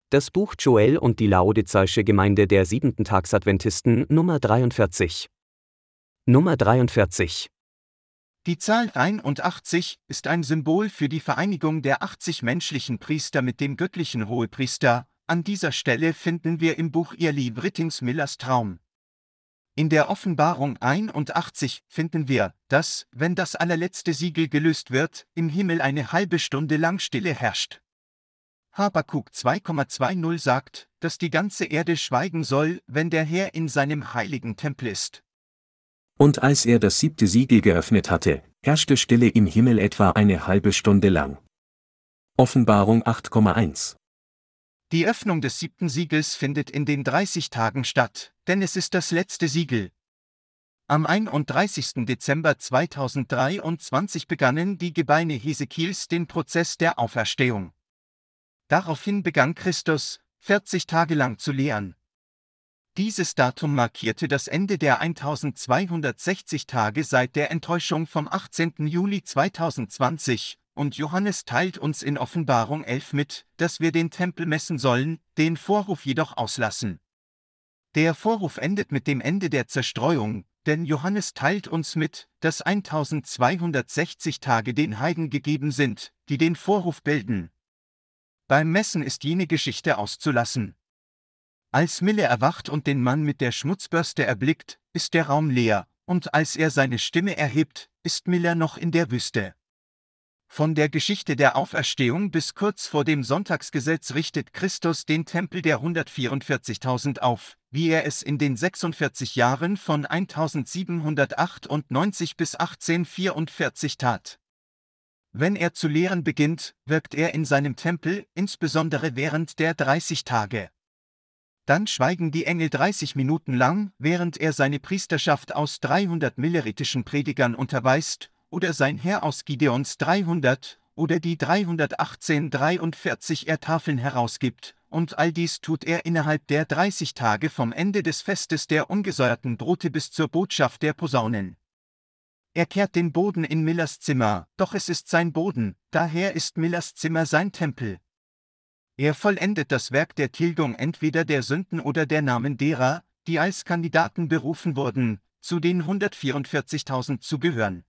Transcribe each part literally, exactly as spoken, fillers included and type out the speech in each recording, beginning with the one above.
Das Buch Joel und die Laodiceische Gemeinde der Siebenten-Tags-Adventisten Nummer dreiundvierzig. Nummer dreiundvierzig. Die Zahl einundachtzig ist ein Symbol für die Vereinigung der achtzig menschlichen Priester mit dem göttlichen Hohepriester. An dieser Stelle finden wir im Buch Early Britings Millers Traum. In der Offenbarung einundachtzig finden wir, dass, wenn das allerletzte Siegel gelöst wird, im Himmel eine halbe Stunde lang Stille herrscht. Habakuk zwei Komma zwanzig sagt, dass die ganze Erde schweigen soll, wenn der Herr in seinem heiligen Tempel ist. Und als er das siebte Siegel geöffnet hatte, herrschte Stille im Himmel etwa eine halbe Stunde lang. Offenbarung acht Komma eins. Die Öffnung des siebten Siegels findet in den dreißig Tagen statt, denn es ist das letzte Siegel. Am einunddreißigsten Dezember zweitausenddreiundzwanzig begannen die Gebeine Hesekiels den Prozess der Auferstehung. Daraufhin begann Christus, vierzig Tage lang zu lehren. Dieses Datum markierte das Ende der eintausendzweihundertsechzig Tage seit der Enttäuschung vom achtzehnten Juli zweitausendzwanzig, und Johannes teilt uns in Offenbarung elf mit, dass wir den Tempel messen sollen, den Vorruf jedoch auslassen. Der Vorruf endet mit dem Ende der Zerstreuung, denn Johannes teilt uns mit, dass eintausendzweihundertsechzig Tage den Heiden gegeben sind, die den Vorruf bilden. Beim Messen ist jene Geschichte auszulassen. Als Miller erwacht und den Mann mit der Schmutzbürste erblickt, ist der Raum leer, und als er seine Stimme erhebt, ist Miller noch in der Wüste. Von der Geschichte der Auferstehung bis kurz vor dem Sonntagsgesetz richtet Christus den Tempel der hundertvierundvierzigtausend auf, wie er es in den sechsundvierzig Jahren von eintausendsiebenhundertachtundneunzig bis achtzehnhundertvierundvierzig tat. Wenn er zu lehren beginnt, wirkt er in seinem Tempel, insbesondere während der dreißig Tage. Dann schweigen die Engel dreißig Minuten lang, während er seine Priesterschaft aus dreihundert milleritischen Predigern unterweist, oder sein Heer aus Gideons dreihundert, oder die dreihundertachtzehn dreiundvierzig er Tafeln herausgibt, und all dies tut er innerhalb der dreißig Tage vom Ende des Festes der ungesäuerten Brote bis zur Botschaft der Posaunen. Er kehrt den Boden in Millers Zimmer, doch es ist sein Boden, daher ist Millers Zimmer sein Tempel. Er vollendet das Werk der Tilgung entweder der Sünden oder der Namen derer, die als Kandidaten berufen wurden, zu den hundertvierundvierzigtausend zu gehören.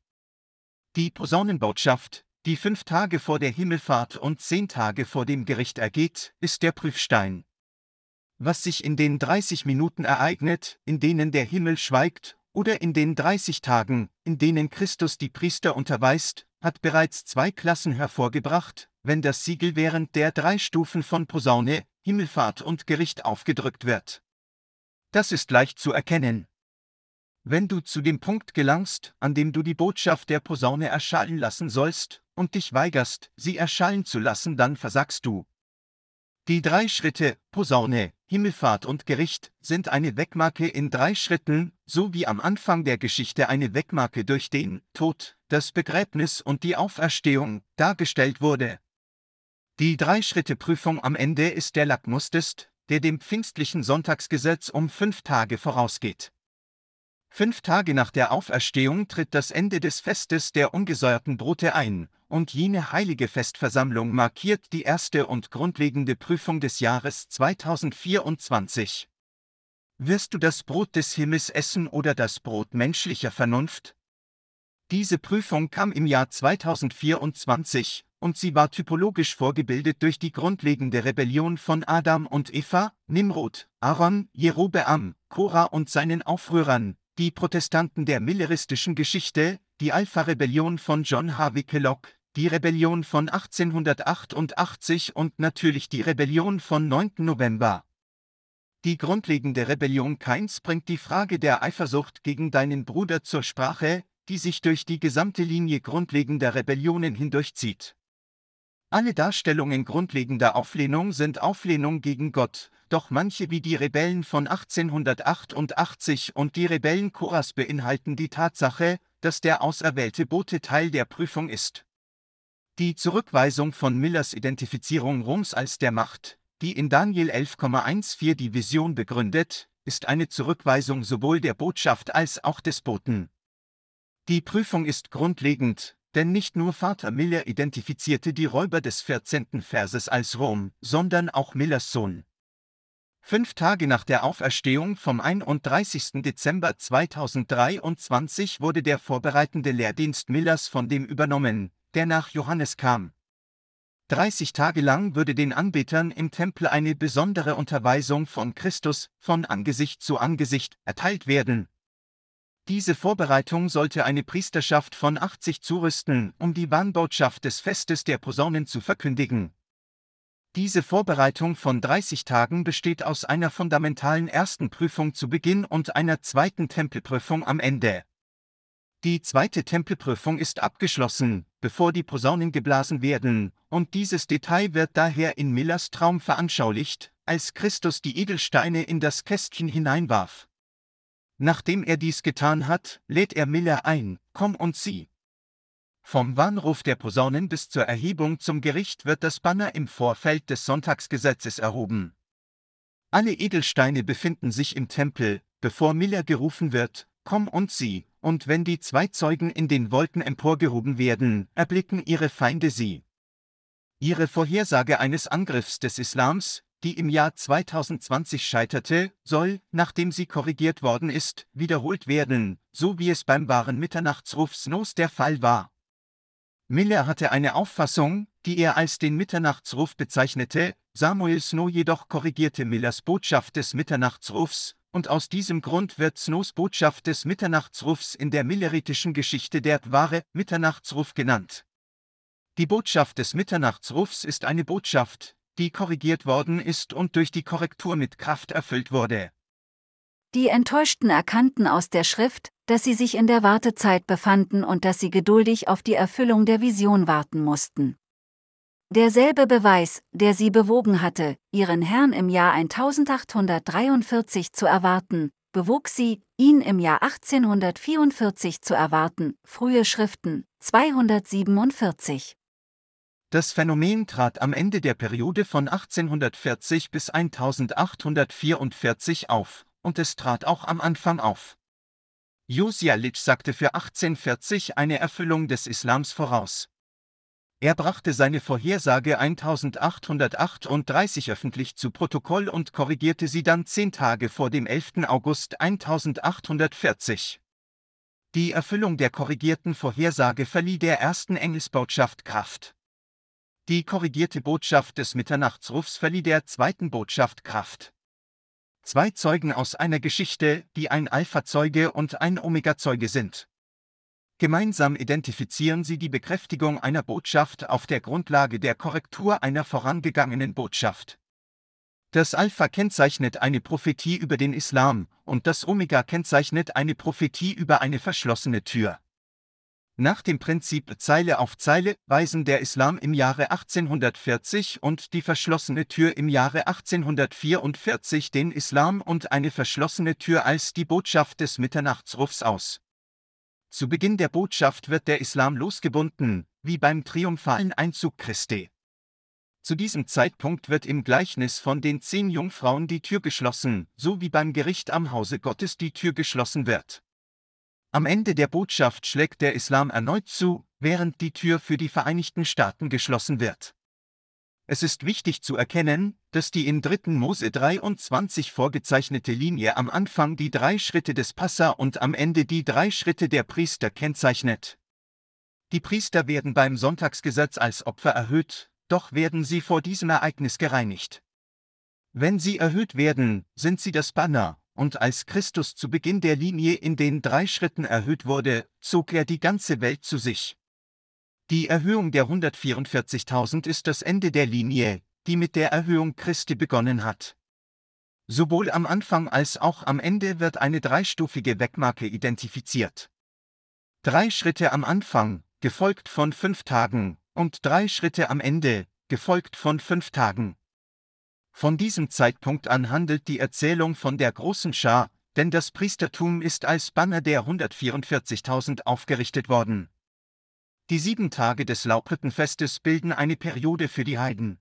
Die Posaunenbotschaft, die fünf Tage vor der Himmelfahrt und zehn Tage vor dem Gericht ergeht, ist der Prüfstein. Was sich in den dreißig Minuten ereignet, in denen der Himmel schweigt, oder in den dreißig Tagen, in denen Christus die Priester unterweist, hat bereits zwei Klassen hervorgebracht, wenn das Siegel während der drei Stufen von Posaune, Himmelfahrt und Gericht aufgedrückt wird. Das ist leicht zu erkennen. Wenn du zu dem Punkt gelangst, an dem du die Botschaft der Posaune erschallen lassen sollst, und dich weigerst, sie erschallen zu lassen, dann versagst du. Die drei Schritte, Posaune, Himmelfahrt und Gericht, sind eine Wegmarke in drei Schritten, so wie am Anfang der Geschichte eine Wegmarke durch den Tod, das Begräbnis und die Auferstehung dargestellt wurde. Die Drei-Schritte-Prüfung am Ende ist der Lackmustest, der dem pfingstlichen Sonntagsgesetz um fünf Tage vorausgeht. Fünf Tage nach der Auferstehung tritt das Ende des Festes der ungesäuerten Brote ein, und jene heilige Festversammlung markiert die erste und grundlegende Prüfung des Jahres zweitausendvierundzwanzig. Wirst du das Brot des Himmels essen oder das Brot menschlicher Vernunft? Diese Prüfung kam im Jahr zweitausendvierundzwanzig, und sie war typologisch vorgebildet durch die grundlegende Rebellion von Adam und Eva, Nimrod, Aaron, Jerobeam, Korah und seinen Aufrührern, die Protestanten der milleristischen Geschichte, die Alpha-Rebellion von John Harvey Kellogg, die Rebellion von achtzehnhundertachtundachtzig und natürlich die Rebellion von neunten November. Die grundlegende Rebellion Kains bringt die Frage der Eifersucht gegen deinen Bruder zur Sprache, die sich durch die gesamte Linie grundlegender Rebellionen hindurchzieht. Alle Darstellungen grundlegender Auflehnung sind Auflehnung gegen Gott, doch manche wie die Rebellen von achtzehnhundertachtundachtzig und die Rebellen Korahs beinhalten die Tatsache, dass der auserwählte Bote Teil der Prüfung ist. Die Zurückweisung von Millers Identifizierung Roms als der Macht, die in Daniel elf Komma vierzehn die Vision begründet, ist eine Zurückweisung sowohl der Botschaft als auch des Boten. Die Prüfung ist grundlegend, Denn nicht nur Vater Miller identifizierte die Räuber des vierzehnten Verses als Rom, sondern auch Millers Sohn. Fünf Tage nach der Auferstehung vom einunddreißigsten Dezember zweitausenddreiundzwanzig wurde der vorbereitende Lehrdienst Millers von dem übernommen, der nach Johannes kam. dreißig Tage lang würde den Anbetern im Tempel eine besondere Unterweisung von Christus von Angesicht zu Angesicht erteilt werden. Diese Vorbereitung sollte eine Priesterschaft von achtzig zurüsten, um die Wahnbotschaft des Festes der Posaunen zu verkündigen. Diese Vorbereitung von dreißig Tagen besteht aus einer fundamentalen ersten Prüfung zu Beginn und einer zweiten Tempelprüfung am Ende. Die zweite Tempelprüfung ist abgeschlossen, bevor die Posaunen geblasen werden, und dieses Detail wird daher in Millers Traum veranschaulicht, als Christus die Edelsteine in das Kästchen hineinwarf. Nachdem er dies getan hat, lädt er Miller ein: Komm und sieh. Vom Warnruf der Posaunen bis zur Erhebung zum Gericht wird das Banner im Vorfeld des Sonntagsgesetzes erhoben. Alle Edelsteine befinden sich im Tempel, bevor Miller gerufen wird: Komm und sieh, und wenn die zwei Zeugen in den Wolken emporgehoben werden, erblicken ihre Feinde sie. Ihre Vorhersage eines Angriffs des Islams, die im Jahr zweitausendzwanzig scheiterte, soll, nachdem sie korrigiert worden ist, wiederholt werden, so wie es beim wahren Mitternachtsruf Snows der Fall war. Miller hatte eine Auffassung, die er als den Mitternachtsruf bezeichnete, Samuel Snow jedoch korrigierte Millers Botschaft des Mitternachtsrufs, und aus diesem Grund wird Snows Botschaft des Mitternachtsrufs in der millerитischen Geschichte der wahre Mitternachtsruf genannt. Die Botschaft des Mitternachtsrufs ist eine Botschaft, die korrigiert worden ist und durch die Korrektur mit Kraft erfüllt wurde. Die Enttäuschten erkannten aus der Schrift, dass sie sich in der Wartezeit befanden und dass sie geduldig auf die Erfüllung der Vision warten mussten. Derselbe Beweis, der sie bewogen hatte, ihren Herrn im Jahr eintausendachthundertdreiundvierzig zu erwarten, bewog sie, ihn im Jahr achtzehnhundertvierundvierzig zu erwarten, frühe Schriften, zweihundertsiebenundvierzig. Das Phänomen trat am Ende der Periode von achtzehnhundertvierzig bis eintausendachthundertvierundvierzig auf, und es trat auch am Anfang auf. Josiah Litch sagte für achtzehnhundertvierzig eine Erfüllung des Islams voraus. Er brachte seine Vorhersage eintausendachthundertachtunddreißig öffentlich zu Protokoll und korrigierte sie dann zehn Tage vor dem elften August eintausendachthundertvierzig. Die Erfüllung der korrigierten Vorhersage verlieh der ersten Engelsbotschaft Kraft. Die korrigierte Botschaft des Mitternachtsrufs verlieh der zweiten Botschaft Kraft. Zwei Zeugen aus einer Geschichte, die ein Alpha-Zeuge und ein Omega-Zeuge sind. Gemeinsam identifizieren sie die Bekräftigung einer Botschaft auf der Grundlage der Korrektur einer vorangegangenen Botschaft. Das Alpha kennzeichnet eine Prophetie über den Islam, und das Omega kennzeichnet eine Prophetie über eine verschlossene Tür. Nach dem Prinzip Zeile auf Zeile weisen der Islam im Jahre achtzehnhundertvierzig und die verschlossene Tür im Jahre achtzehnhundertvierundvierzig den Islam und eine verschlossene Tür als die Botschaft des Mitternachtsrufs aus. Zu Beginn der Botschaft wird der Islam losgebunden, wie beim triumphalen Einzug Christi. Zu diesem Zeitpunkt wird im Gleichnis von den zehn Jungfrauen die Tür geschlossen, so wie beim Gericht am Hause Gottes die Tür geschlossen wird. Am Ende der Botschaft schlägt der Islam erneut zu, während die Tür für die Vereinigten Staaten geschlossen wird. Es ist wichtig zu erkennen, dass die in dritten Mose dreiundzwanzig vorgezeichnete Linie am Anfang die drei Schritte des Passa und am Ende die drei Schritte der Priester kennzeichnet. Die Priester werden beim Sonntagsgesetz als Opfer erhöht, doch werden sie vor diesem Ereignis gereinigt. Wenn sie erhöht werden, sind sie das Banner, und als Christus zu Beginn der Linie in den drei Schritten erhöht wurde, zog er die ganze Welt zu sich. Die Erhöhung der hundertvierundvierzigtausend ist das Ende der Linie, die mit der Erhöhung Christi begonnen hat. Sowohl am Anfang als auch am Ende wird eine dreistufige Wegmarke identifiziert. Drei Schritte am Anfang, gefolgt von fünf Tagen, und drei Schritte am Ende, gefolgt von fünf Tagen. Von diesem Zeitpunkt an handelt die Erzählung von der großen Schar, denn das Priestertum ist als Banner der hundertvierundvierzigtausend aufgerichtet worden. Die sieben Tage des Laubhüttenfestes bilden eine Periode für die Heiden.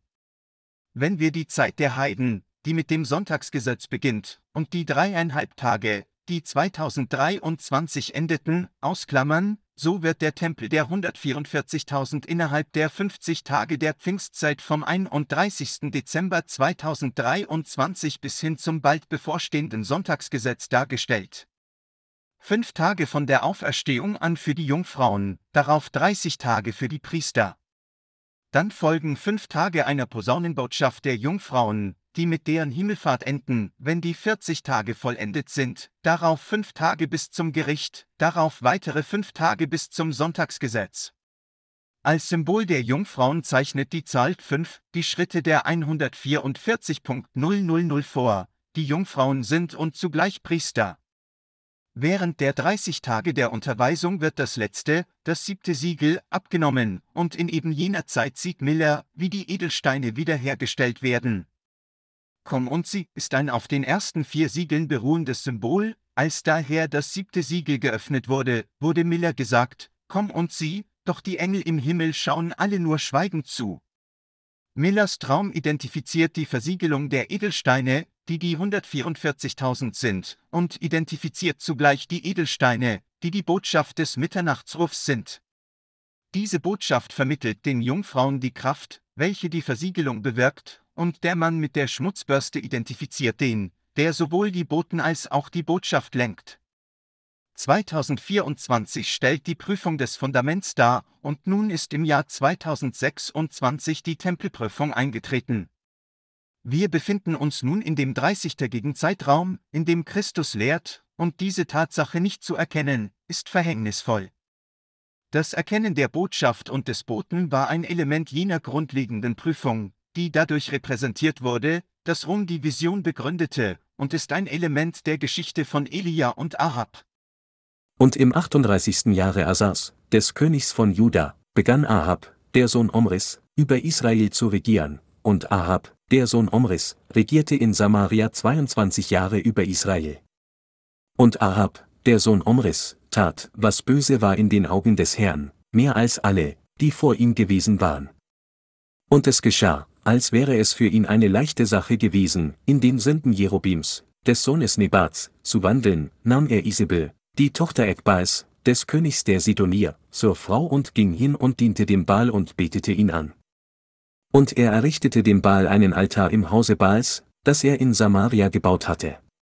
Wenn wir die Zeit der Heiden, die mit dem Sonntagsgesetz beginnt, und die dreieinhalb Tage, die zweitausenddreiundzwanzig endeten, ausklammern, so wird der Tempel der hundertvierundvierzigtausend innerhalb der fünfzig Tage der Pfingstzeit vom einunddreißigsten Dezember zweitausenddreiundzwanzig bis hin zum bald bevorstehenden Sonntagsgesetz dargestellt. Fünf Tage von der Auferstehung an für die Jungfrauen, darauf dreißig Tage für die Priester. Dann folgen fünf Tage einer Posaunenbotschaft der Jungfrauen, die mit deren Himmelfahrt enden, wenn die vierzig Tage vollendet sind, darauf fünf Tage bis zum Gericht, darauf weitere fünf Tage bis zum Sonntagsgesetz. Als Symbol der Jungfrauen zeichnet die Zahl fünf die Schritte der hundertvierundvierzigtausend vor, die Jungfrauen sind und zugleich Priester. Während der dreißig Tage der Unterweisung wird das letzte, das siebte Siegel, abgenommen, und in eben jener Zeit sieht Miller, wie die Edelsteine wiederhergestellt werden. Komm und sieh ist ein auf den ersten vier Siegeln beruhendes Symbol. Als daher das siebte Siegel geöffnet wurde, wurde Miller gesagt, komm und sieh, doch die Engel im Himmel schauen alle nur schweigend zu. Millers Traum identifiziert die Versiegelung der Edelsteine, die die hundertvierundvierzigtausend sind, und identifiziert zugleich die Edelsteine, die die Botschaft des Mitternachtsrufs sind. Diese Botschaft vermittelt den Jungfrauen die Kraft, welche die Versiegelung bewirkt, und der Mann mit der Schmutzbürste identifiziert den, der sowohl die Boten als auch die Botschaft lenkt. zweitausendvierundzwanzig stellt die Prüfung des Fundaments dar, und nun ist im Jahr zweitausendsechsundzwanzig die Tempelprüfung eingetreten. Wir befinden uns nun in dem dreißigtägigen Zeitraum, in dem Christus lehrt, und diese Tatsache nicht zu erkennen, ist verhängnisvoll. Das Erkennen der Botschaft und des Boten war ein Element jener grundlegenden Prüfung, die dadurch repräsentiert wurde, dass Rom die Vision begründete, und ist ein Element der Geschichte von Elia und Ahab. Und im achtunddreißigsten Jahre Asas, des Königs von Juda, begann Ahab, der Sohn Omris, über Israel zu regieren, und Ahab, der Sohn Omris, regierte in Samaria zweiundzwanzig Jahre über Israel. Und Ahab, der Sohn Omris, tat, was böse war in den Augen des Herrn, mehr als alle, die vor ihm gewesen waren. Und es geschah, als wäre es für ihn eine leichte Sache gewesen, in den Sünden Jerobims, des Sohnes Nebats, zu wandeln, nahm er Isabel, die Tochter Ekbals, des Königs der Sidonier, zur Frau und ging hin und diente dem Baal und betete ihn an. Und er errichtete dem Baal einen Altar im Hause Baals, das er in Samaria gebaut hatte.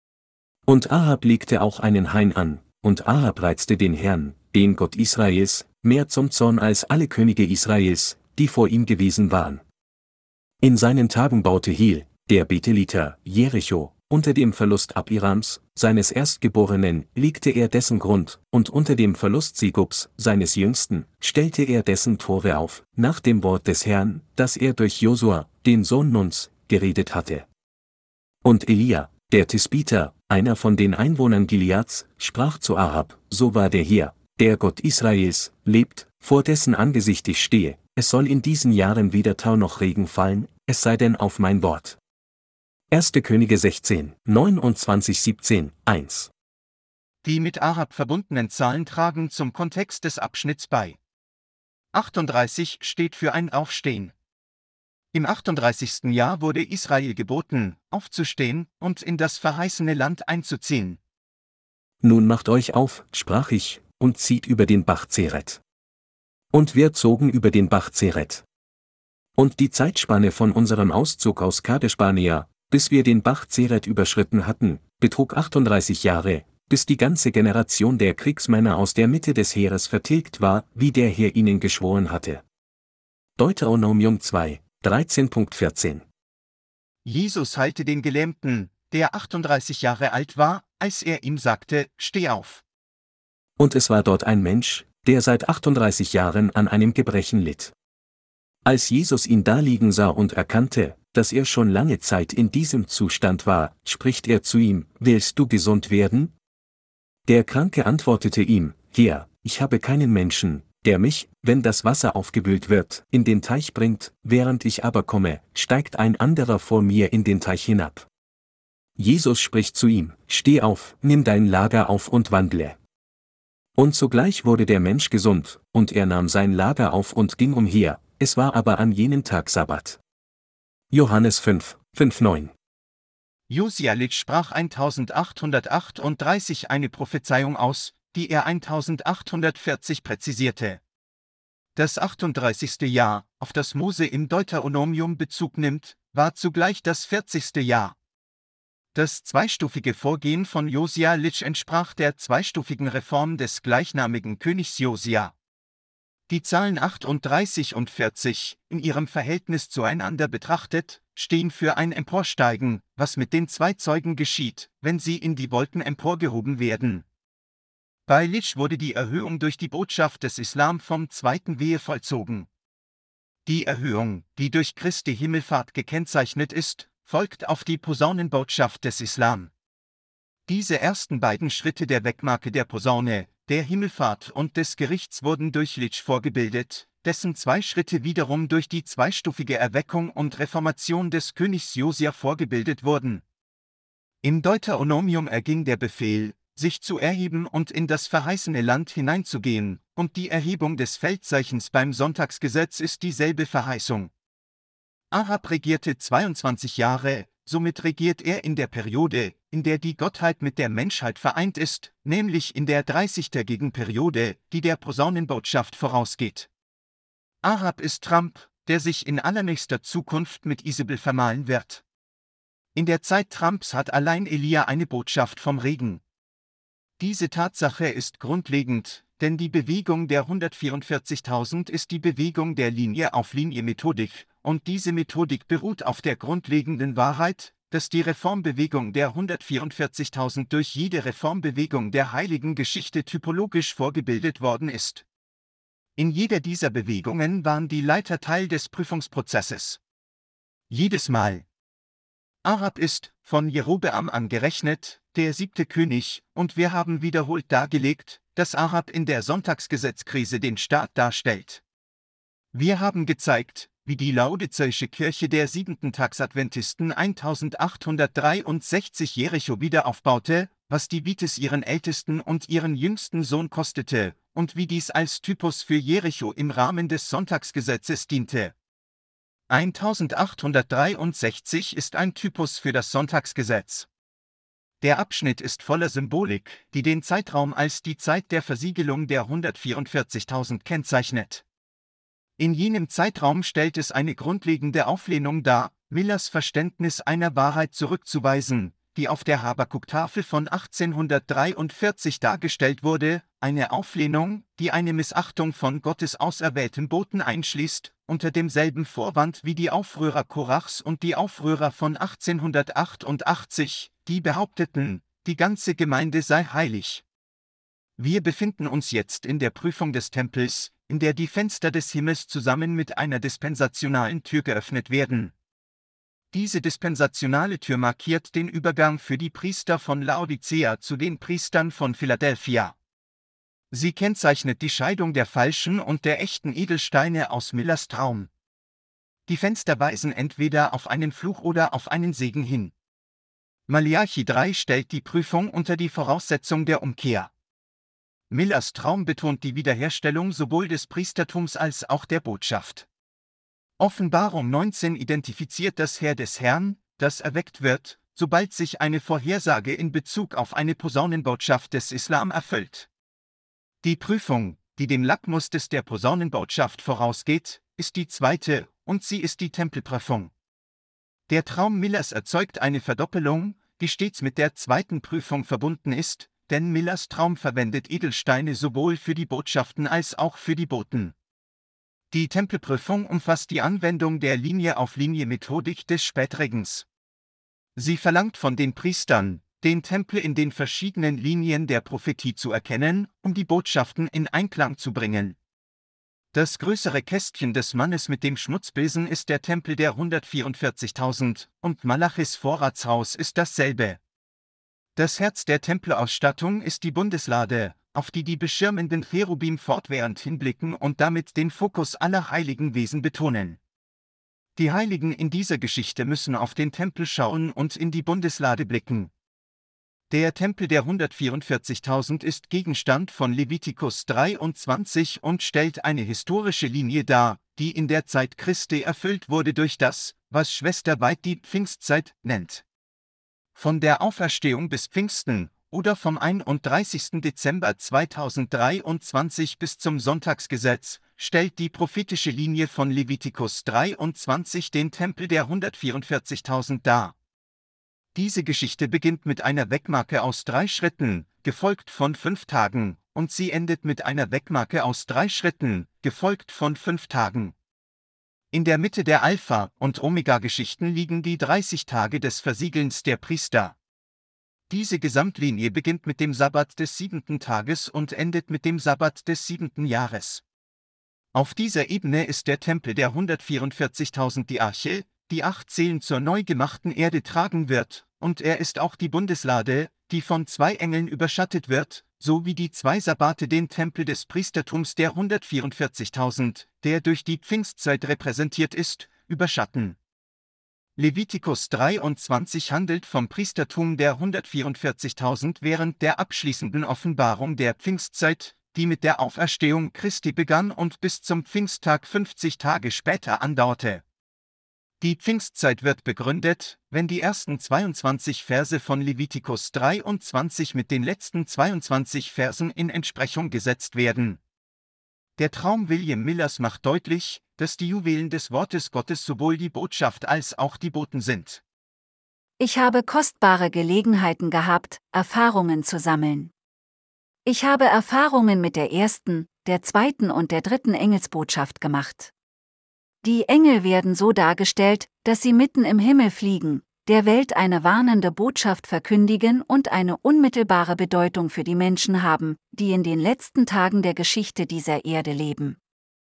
Und Ahab legte auch einen Hain an, und Ahab reizte den Herrn, den Gott Israels, mehr zum Zorn als alle Könige Israels, die vor ihm gewesen waren. In seinen Tagen baute Hil, der Betheliter, Jericho, unter dem Verlust Abirams, seines Erstgeborenen, legte er dessen Grund, und unter dem Verlust Segubs, seines Jüngsten, stellte er dessen Tore auf, nach dem Wort des Herrn, das er durch Josua, den Sohn Nuns, geredet hatte. Und Elia, der Tisbiter, einer von den Einwohnern Gileads, sprach zu Ahab, so wahr der Herr, der Gott Israels, lebt, vor dessen Angesicht ich stehe, es soll in diesen Jahren weder Tau noch Regen fallen, es sei denn auf mein Wort. erste Könige sechzehn, neunundzwanzig siebzehn, eins. Die mit Ahab verbundenen Zahlen tragen zum Kontext des Abschnitts bei. achtunddreißig steht für ein Aufstehen. Im achtunddreißigsten Jahr wurde Israel geboten, aufzustehen und in das verheißene Land einzuziehen. Nun macht euch auf, sprach ich, und zieht über den Bach Zeret. Und wir zogen über den Bach Zeret. Und die Zeitspanne von unserem Auszug aus Kadesh Barnea, bis wir den Bach Zeret überschritten hatten, betrug achtunddreißig Jahre, bis die ganze Generation der Kriegsmänner aus der Mitte des Heeres vertilgt war, wie der Herr ihnen geschworen hatte. Deuteronomium zwei, dreizehn vierzehn. Jesus heilte den Gelähmten, der achtunddreißig Jahre alt war, als er ihm sagte, steh auf. Und es war dort ein Mensch, der seit achtunddreißig Jahren an einem Gebrechen litt. Als Jesus ihn da liegen sah und erkannte, dass er schon lange Zeit in diesem Zustand war, spricht er zu ihm, willst du gesund werden? Der Kranke antwortete ihm, Herr, ich habe keinen Menschen, der mich, wenn das Wasser aufgewühlt wird, in den Teich bringt, während ich aber komme, steigt ein anderer vor mir in den Teich hinab. Jesus spricht zu ihm, steh auf, nimm dein Lager auf und wandle. Und sogleich wurde der Mensch gesund, und er nahm sein Lager auf und ging umher, es war aber an jenen Tag Sabbat. Johannes fünf, fünf neun. Josia sprach achtunddreißig eine Prophezeiung aus, die er eintausendachthundertvierzig präzisierte. Das achtunddreißigste Jahr, auf das Mose im Deuteronomium Bezug nimmt, war zugleich das vierzigste Jahr. Das zweistufige Vorgehen von Josia Litsch entsprach der zweistufigen Reform des gleichnamigen Königs Josia. Die Zahlen achtunddreißig und vierzig, in ihrem Verhältnis zueinander betrachtet, stehen für ein Emporsteigen, was mit den zwei Zeugen geschieht, wenn sie in die Wolken emporgehoben werden. Bei Litsch wurde die Erhöhung durch die Botschaft des Islam vom zweiten Wehe vollzogen. Die Erhöhung, die durch Christi Himmelfahrt gekennzeichnet ist, folgt auf die Posaunenbotschaft des Islam. Diese ersten beiden Schritte der Wegmarke der Posaune, der Himmelfahrt und des Gerichts wurden durch Litsch vorgebildet, dessen zwei Schritte wiederum durch die zweistufige Erweckung und Reformation des Königs Josia vorgebildet wurden. Im Deuteronomium erging der Befehl, sich zu erheben und in das verheißene Land hineinzugehen, und die Erhebung des Feldzeichens beim Sonntagsgesetz ist dieselbe Verheißung. Ahab regierte zweiundzwanzig Jahre, somit regiert er in der Periode, in der die Gottheit mit der Menschheit vereint ist, nämlich in der dreißigtägigen Periode, die der Posaunenbotschaft vorausgeht. Ahab ist Trump, der sich in allernächster Zukunft mit Isabel vermahlen wird. In der Zeit Trumps hat allein Elia eine Botschaft vom Regen. Diese Tatsache ist grundlegend, denn die Bewegung der hundertvierundvierzigtausend ist die Bewegung der Linie-auf-Linie-Methodik, und diese Methodik beruht auf der grundlegenden Wahrheit, dass die Reformbewegung der hundertvierundvierzigtausend durch jede Reformbewegung der heiligen Geschichte typologisch vorgebildet worden ist. In jeder dieser Bewegungen waren die Leiter Teil des Prüfungsprozesses. Jedes Mal. Ahab ist, von Jerobeam an gerechnet, der siebte König, und wir haben wiederholt dargelegt, dass Ahab in der Sonntagsgesetzkrise den Staat darstellt. Wir haben gezeigt, wie die Laodizäische Kirche der siebenten Tags-Adventisten eintausendachthundertdreiundsechzig Jericho wieder aufbaute, was die Vitis ihren ältesten und ihren jüngsten Sohn kostete, und wie dies als Typus für Jericho im Rahmen des Sonntagsgesetzes diente. eintausendachthundertdreiundsechzig ist ein Typus für das Sonntagsgesetz. Der Abschnitt ist voller Symbolik, die den Zeitraum als die Zeit der Versiegelung der hundertvierundvierzigtausend kennzeichnet. In jenem Zeitraum stellt es eine grundlegende Auflehnung dar, Millers Verständnis einer Wahrheit zurückzuweisen, die auf der Habakuk-Tafel von achtzehnhundertdreiundvierzig dargestellt wurde, eine Auflehnung, die eine Missachtung von Gottes auserwählten Boten einschließt, unter demselben Vorwand wie die Aufrührer Korachs und die Aufrührer von achtzehnhundertachtundachtzig, die behaupteten, die ganze Gemeinde sei heilig. Wir befinden uns jetzt in der Prüfung des Tempels, in der die Fenster des Himmels zusammen mit einer dispensationalen Tür geöffnet werden. Diese dispensationale Tür markiert den Übergang für die Priester von Laodicea zu den Priestern von Philadelphia. Sie kennzeichnet die Scheidung der falschen und der echten Edelsteine aus Millers Traum. Die Fenster weisen entweder auf einen Fluch oder auf einen Segen hin. Maleachi drei stellt die Prüfung unter die Voraussetzung der Umkehr. Millers Traum betont die Wiederherstellung sowohl des Priestertums als auch der Botschaft. Offenbarung neunzehn identifiziert das Heer des Herrn, das erweckt wird, sobald sich eine Vorhersage in Bezug auf eine Posaunenbotschaft des Islam erfüllt. Die Prüfung, die dem Lackmustest der Posaunenbotschaft vorausgeht, ist die zweite, und sie ist die Tempelprüfung. Der Traum Millers erzeugt eine Verdoppelung, die stets mit der zweiten Prüfung verbunden ist, denn Millers Traum verwendet Edelsteine sowohl für die Botschaften als auch für die Boten. Die Tempelprüfung umfasst die Anwendung der Linie-auf-Linie-Methodik des Spätregens. Sie verlangt von den Priestern, den Tempel in den verschiedenen Linien der Prophetie zu erkennen, um die Botschaften in Einklang zu bringen. Das größere Kästchen des Mannes mit dem Schmutzbesen ist der Tempel der hundertvierundvierzigtausend, und Malachis Vorratshaus ist dasselbe. Das Herz der Tempelausstattung ist die Bundeslade, auf die die beschirmenden Cherubim fortwährend hinblicken und damit den Fokus aller heiligen Wesen betonen. Die Heiligen in dieser Geschichte müssen auf den Tempel schauen und in die Bundeslade blicken. Der Tempel der hundertvierundvierzigtausend ist Gegenstand von Levitikus dreiundzwanzig und stellt eine historische Linie dar, die in der Zeit Christi erfüllt wurde durch das, was Schwester Veit die Pfingstzeit nennt. Von der Auferstehung bis Pfingsten, oder vom einunddreißigsten Dezember zweitausenddreiundzwanzig bis zum Sonntagsgesetz, stellt die prophetische Linie von Levitikus dreiundzwanzig den Tempel der hundertvierundvierzigtausend dar. Diese Geschichte beginnt mit einer Wegmarke aus drei Schritten, gefolgt von fünf Tagen, und sie endet mit einer Wegmarke aus drei Schritten, gefolgt von fünf Tagen. In der Mitte der Alpha- und Omega-Geschichten liegen die dreißig Tage des Versiegelns der Priester. Diese Gesamtlinie beginnt mit dem Sabbat des siebenten Tages und endet mit dem Sabbat des siebenten Jahres. Auf dieser Ebene ist der Tempel der hundertvierundvierzigtausend die Arche, die acht Seelen zur neu gemachten Erde tragen wird, und er ist auch die Bundeslade, die von zwei Engeln überschattet wird, so wie die zwei Sabbate den Tempel des Priestertums der hundertvierundvierzigtausend, der durch die Pfingstzeit repräsentiert ist, überschatten. Levitikus dreiundzwanzig handelt vom Priestertum der hundertvierundvierzigtausend während der abschließenden Offenbarung der Pfingstzeit, die mit der Auferstehung Christi begann und bis zum Pfingsttag fünfzig Tage später andauerte. Die Pfingstzeit wird begründet, wenn die ersten zweiundzwanzig Verse von Levitikus dreiundzwanzig mit den letzten zweiundzwanzig Versen in Entsprechung gesetzt werden. Der Traum William Millers macht deutlich, dass die Juwelen des Wortes Gottes sowohl die Botschaft als auch die Boten sind. Ich habe kostbare Gelegenheiten gehabt, Erfahrungen zu sammeln. Ich habe Erfahrungen mit der ersten, der zweiten und der dritten Engelsbotschaft gemacht. Die Engel werden so dargestellt, dass sie mitten im Himmel fliegen, der Welt eine warnende Botschaft verkündigen und eine unmittelbare Bedeutung für die Menschen haben, die in den letzten Tagen der Geschichte dieser Erde leben.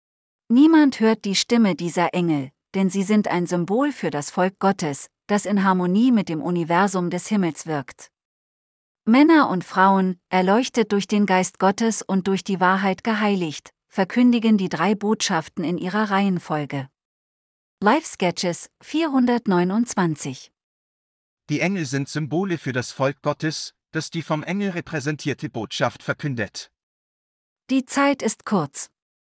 Niemand hört die Stimme dieser Engel, denn sie sind ein Symbol für das Volk Gottes, das in Harmonie mit dem Universum des Himmels wirkt. Männer und Frauen, erleuchtet durch den Geist Gottes und durch die Wahrheit geheiligt, verkündigen die drei Botschaften in ihrer Reihenfolge. Live-Sketches vierhundertneunundzwanzig. Die Engel sind Symbole für das Volk Gottes, das die vom Engel repräsentierte Botschaft verkündet. Die Zeit ist kurz.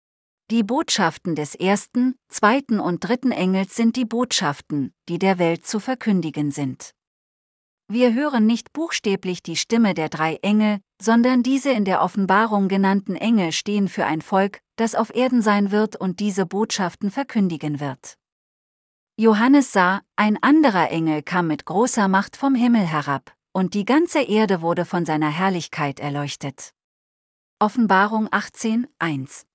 Die Botschaften des ersten, zweiten und dritten Engels sind die Botschaften, die der Welt zu verkündigen sind. Wir hören nicht buchstäblich die Stimme der drei Engel, sondern diese in der Offenbarung genannten Engel stehen für ein Volk, das auf Erden sein wird und diese Botschaften verkündigen wird. Johannes sah, ein anderer Engel kam mit großer Macht vom Himmel herab, und die ganze Erde wurde von seiner Herrlichkeit erleuchtet. Offenbarung achtzehn, eins.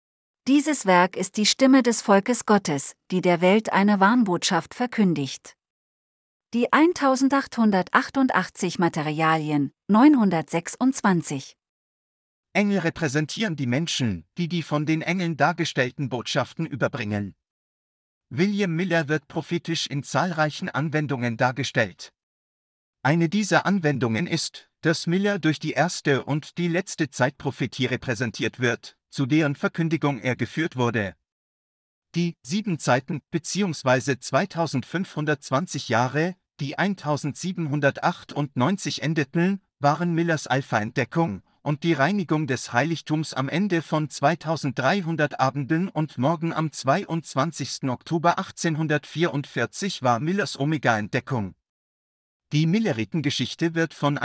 Dieses Werk ist die Stimme des Volkes Gottes, die der Welt eine Warnbotschaft verkündigt. Die eintausendachthundertachtundachtzig Materialien, neunhundertsechsundzwanzig. Engel repräsentieren die Menschen, die die von den Engeln dargestellten Botschaften überbringen. William Miller wird prophetisch in zahlreichen Anwendungen dargestellt. Eine dieser Anwendungen ist, dass Miller durch die erste und die letzte Zeitprophetie repräsentiert wird, zu deren Verkündigung er geführt wurde. Die sieben Zeiten bzw. zweitausendfünfhundertzwanzig Jahre, die eintausendsiebenhundertachtundneunzig endeten, waren Millers Alpha-Entdeckung und die Reinigung des Heiligtums am Ende von zweitausenddreihundert Abenden und Morgen am zweiundzwanzigsten Oktober achtzehnhundertvierundvierzig war Millers Omega-Entdeckung. Die Milleritengeschichte wird von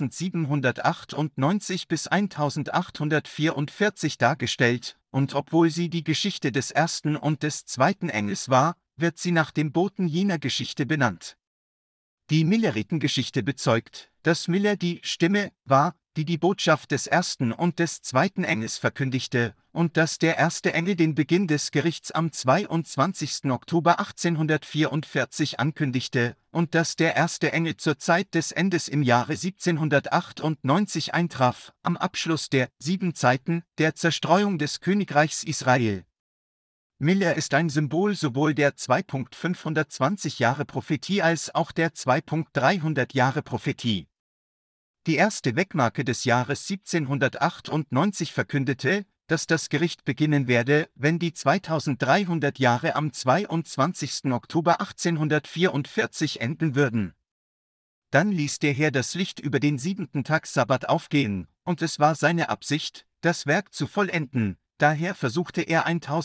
eintausendsiebenhundertachtundneunzig bis eintausendachthundertvierundvierzig dargestellt, und obwohl sie die Geschichte des ersten und des zweiten Engels war, wird sie nach dem Boten jener Geschichte benannt. Die Milleritengeschichte bezeugt, dass Miller die Stimme war, die die Botschaft des ersten und des zweiten Engels verkündigte, und dass der erste Engel den Beginn des Gerichts am zweiundzwanzigsten Oktober achtzehnhundertvierundvierzig ankündigte, und dass der erste Engel zur Zeit des Endes im Jahre siebzehnhundertachtundneunzig eintraf, am Abschluss der sieben Zeiten der Zerstreuung des Königreichs Israel. Miller ist ein Symbol sowohl der zwei Punkt fünfhundertzwanzig Jahre Prophetie als auch der zwei Punkt dreihundert Jahre Prophetie. Die erste Wegmarke des Jahres siebzehnhundertachtundneunzig verkündete, dass das Gericht beginnen werde, wenn die zweitausenddreihundert Jahre am zweiundzwanzigsten Oktober achtzehnhundertvierundvierzig enden würden. Dann ließ der Herr das Licht über den siebenten Tag Sabbat aufgehen, und es war seine Absicht, das Werk zu vollenden, daher versuchte er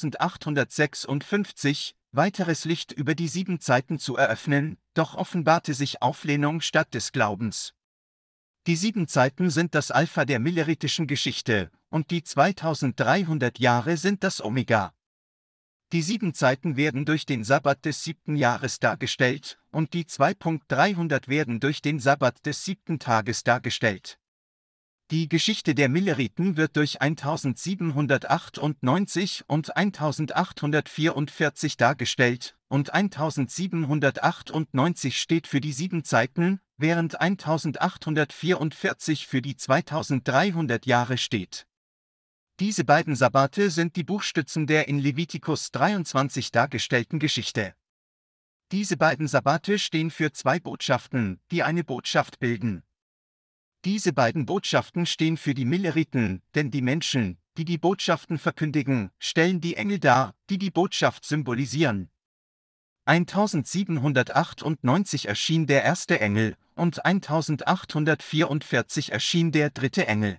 eintausendachthundertsechsundfünfzig, weiteres Licht über die sieben Zeiten zu eröffnen, doch offenbarte sich Auflehnung statt des Glaubens. Die sieben Zeiten sind das Alpha der milleritischen Geschichte, und die zweitausenddreihundert Jahre sind das Omega. Die sieben Zeiten werden durch den Sabbat des siebten Jahres dargestellt, und die zweitausenddreihundert werden durch den Sabbat des siebten Tages dargestellt. Die Geschichte der Milleriten wird durch eintausendsiebenhundertachtundneunzig und eintausendachthundertvierundvierzig dargestellt, und eintausendsiebenhundertachtundneunzig steht für die sieben Zeiten, während eintausendachthundertvierundvierzig für die zweitausenddreihundert Jahre steht. Diese beiden Sabbate sind die Buchstützen der in Levitikus dreiundzwanzig dargestellten Geschichte. Diese beiden Sabbate stehen für zwei Botschaften, die eine Botschaft bilden. Diese beiden Botschaften stehen für die Milleriten, denn die Menschen, die die Botschaften verkündigen, stellen die Engel dar, die die Botschaft symbolisieren. eintausendsiebenhundertachtundneunzig erschien der erste Engel, und eintausendachthundertvierundvierzig erschien der dritte Engel.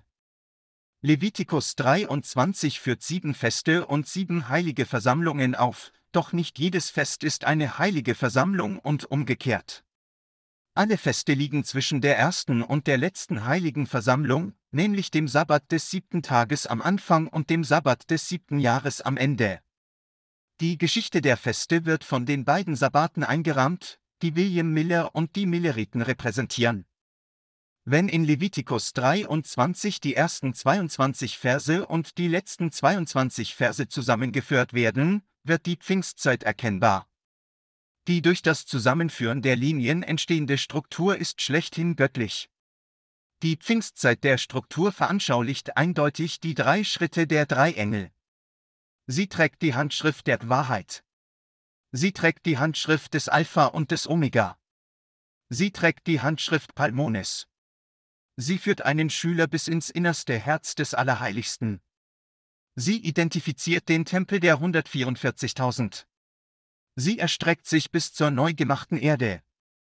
Levitikus dreiundzwanzig führt sieben Feste und sieben heilige Versammlungen auf, doch nicht jedes Fest ist eine heilige Versammlung und umgekehrt. Alle Feste liegen zwischen der ersten und der letzten heiligen Versammlung, nämlich dem Sabbat des siebten Tages am Anfang und dem Sabbat des siebten Jahres am Ende. Die Geschichte der Feste wird von den beiden Sabbaten eingerahmt, die William Miller und die Milleriten repräsentieren. Wenn in Levitikus dreiundzwanzig die ersten zweiundzwanzig Verse und die letzten zweiundzwanzig Verse zusammengeführt werden, wird die Pfingstzeit erkennbar. Die durch das Zusammenführen der Linien entstehende Struktur ist schlechthin göttlich. Die Pfingstzeit der Struktur veranschaulicht eindeutig die drei Schritte der drei Engel. Sie trägt die Handschrift der Wahrheit. Sie trägt die Handschrift des Alpha und des Omega. Sie trägt die Handschrift Palmones. Sie führt einen Schüler bis ins innerste Herz des Allerheiligsten. Sie identifiziert den Tempel der hundertvierundvierzigtausend. Sie erstreckt sich bis zur neu gemachten Erde.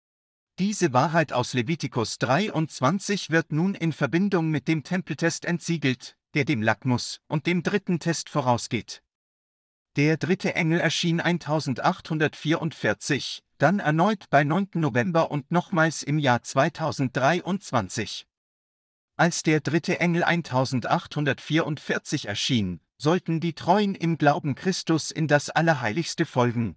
Diese Wahrheit aus Levitikus dreiundzwanzig wird nun in Verbindung mit dem Tempeltest entsiegelt, der dem Lackmus und dem dritten Test vorausgeht. Der dritte Engel erschien eintausendachthundertvierundvierzig, dann erneut bei neunten November und nochmals im Jahr zweitausenddreiundzwanzig. Als der dritte Engel eintausendachthundertvierundvierzig erschien, sollten die Treuen im Glauben Christus in das Allerheiligste folgen.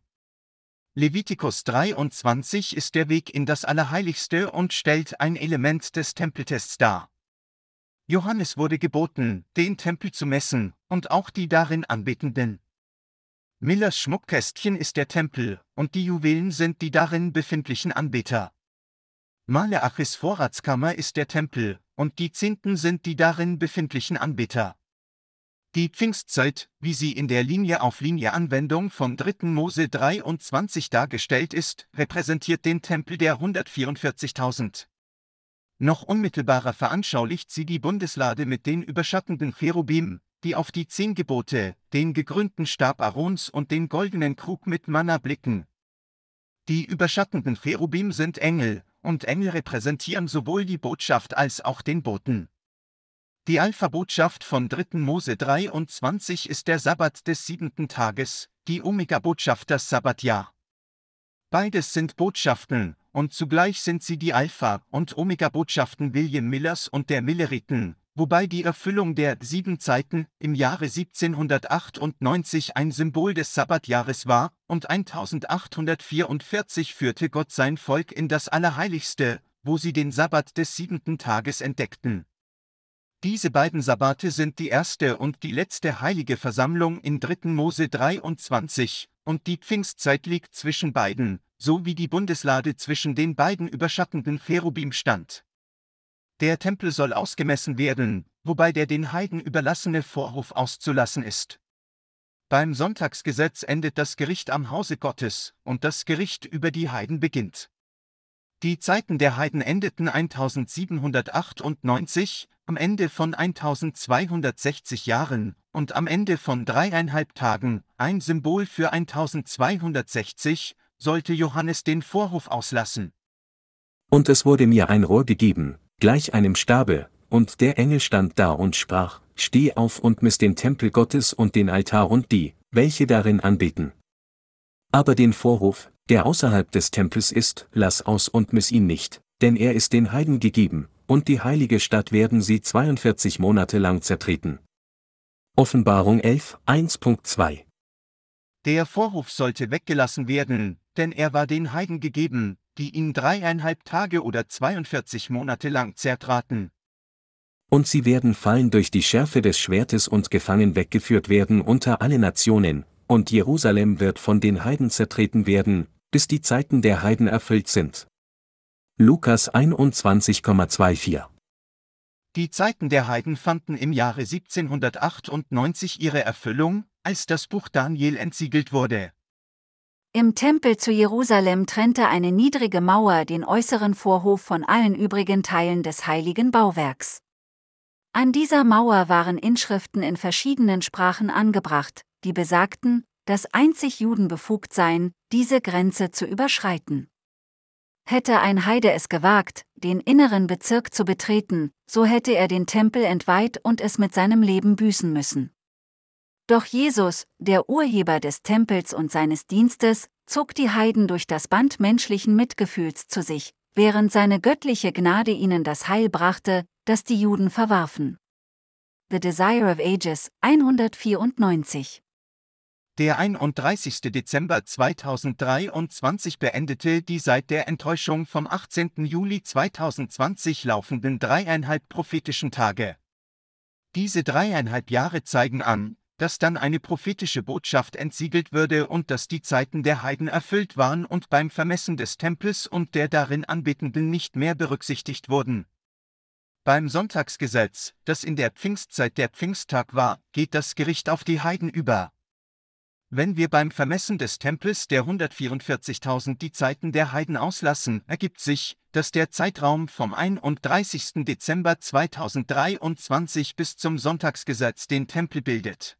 Levitikus dreiundzwanzig ist der Weg in das Allerheiligste und stellt ein Element des Tempeltests dar. Johannes wurde geboten, den Tempel zu messen, und auch die darin Anbetenden. Millers Schmuckkästchen ist der Tempel, und die Juwelen sind die darin befindlichen Anbeter. Maleachis Vorratskammer ist der Tempel, und die Zehnten sind die darin befindlichen Anbeter. Die Pfingstzeit, wie sie in der Linie-auf-Linie-Anwendung von dritten Mose dreiundzwanzig dargestellt ist, repräsentiert den Tempel der hundertvierundvierzigtausend. Noch unmittelbarer veranschaulicht sie die Bundeslade mit den überschattenden Cherubim, die auf die zehn Gebote, den gekrönten Stab Aarons und den goldenen Krug mit Manna blicken. Die überschattenden Cherubim sind Engel, und Engel repräsentieren sowohl die Botschaft als auch den Boten. Die Alpha-Botschaft von dritten Mose dreiundzwanzig ist der Sabbat des siebenten Tages, die Omega-Botschaft das Sabbatjahr. Beides sind Botschaften, und zugleich sind sie die Alpha- und Omega-Botschaften William Millers und der Milleriten, wobei die Erfüllung der sieben Zeiten im Jahre siebzehnhundertachtundneunzig ein Symbol des Sabbatjahres war, und eintausendachthundertvierundvierzig führte Gott sein Volk in das Allerheiligste, wo sie den Sabbat des siebenten Tages entdeckten. Diese beiden Sabbate sind die erste und die letzte heilige Versammlung in dritten Mose dreiundzwanzig, und die Pfingstzeit liegt zwischen beiden, so wie die Bundeslade zwischen den beiden überschattenden Cherubim stand. Der Tempel soll ausgemessen werden, wobei der den Heiden überlassene Vorhof auszulassen ist. Beim Sonntagsgesetz endet das Gericht am Hause Gottes, und das Gericht über die Heiden beginnt. Die Zeiten der Heiden endeten eintausendsiebenhundertachtundneunzig, am Ende von eintausendzweihundertsechzig Jahren, und am Ende von dreieinhalb Tagen, ein Symbol für eintausendzweihundertsechzig, sollte Johannes den Vorhof auslassen. Und es wurde mir ein Rohr gegeben, gleich einem Stabe, und der Engel stand da und sprach: Steh auf und miss den Tempel Gottes und den Altar und die, welche darin anbeten. Aber den Vorhof, der außerhalb des Tempels ist, lass aus und miss ihn nicht, denn er ist den Heiden gegeben, und die heilige Stadt werden sie zweiundvierzig Monate lang zertreten. Offenbarung elf, eins Punkt zwei. Der Vorhof sollte weggelassen werden, denn er war den Heiden gegeben, die ihn dreieinhalb Tage oder zweiundvierzig Monate lang zertraten. Und sie werden fallen durch die Schärfe des Schwertes und gefangen weggeführt werden unter alle Nationen, und Jerusalem wird von den Heiden zertreten werden, bis die Zeiten der Heiden erfüllt sind. Lukas einundzwanzig Komma vierundzwanzig. Die Zeiten der Heiden fanden im Jahre siebzehnhundertachtundneunzig ihre Erfüllung, als das Buch Daniel entsiegelt wurde. Im Tempel zu Jerusalem trennte eine niedrige Mauer den äußeren Vorhof von allen übrigen Teilen des heiligen Bauwerks. An dieser Mauer waren Inschriften in verschiedenen Sprachen angebracht, die besagten, dass einzig Juden befugt seien, diese Grenze zu überschreiten. Hätte ein Heide es gewagt, den inneren Bezirk zu betreten, so hätte er den Tempel entweiht und es mit seinem Leben büßen müssen. Doch Jesus, der Urheber des Tempels und seines Dienstes, zog die Heiden durch das Band menschlichen Mitgefühls zu sich, während seine göttliche Gnade ihnen das Heil brachte, das die Juden verwarfen. The Desire of Ages, hundertvierundneunzig. Der einunddreißigste Dezember zweitausenddreiundzwanzig beendete die seit der Enttäuschung vom achtzehnten Juli zweitausendzwanzig laufenden dreieinhalb prophetischen Tage. Diese dreieinhalb Jahre zeigen an, dass dann eine prophetische Botschaft entsiegelt würde und dass die Zeiten der Heiden erfüllt waren und beim Vermessen des Tempels und der darin Anbetenden nicht mehr berücksichtigt wurden. Beim Sonntagsgesetz, das in der Pfingstzeit der Pfingsttag war, geht das Gericht auf die Heiden über. Wenn wir beim Vermessen des Tempels der hundertvierundvierzigtausend die Zeiten der Heiden auslassen, ergibt sich, dass der Zeitraum vom einunddreißigsten Dezember zweitausenddreiundzwanzig bis zum Sonntagsgesetz den Tempel bildet.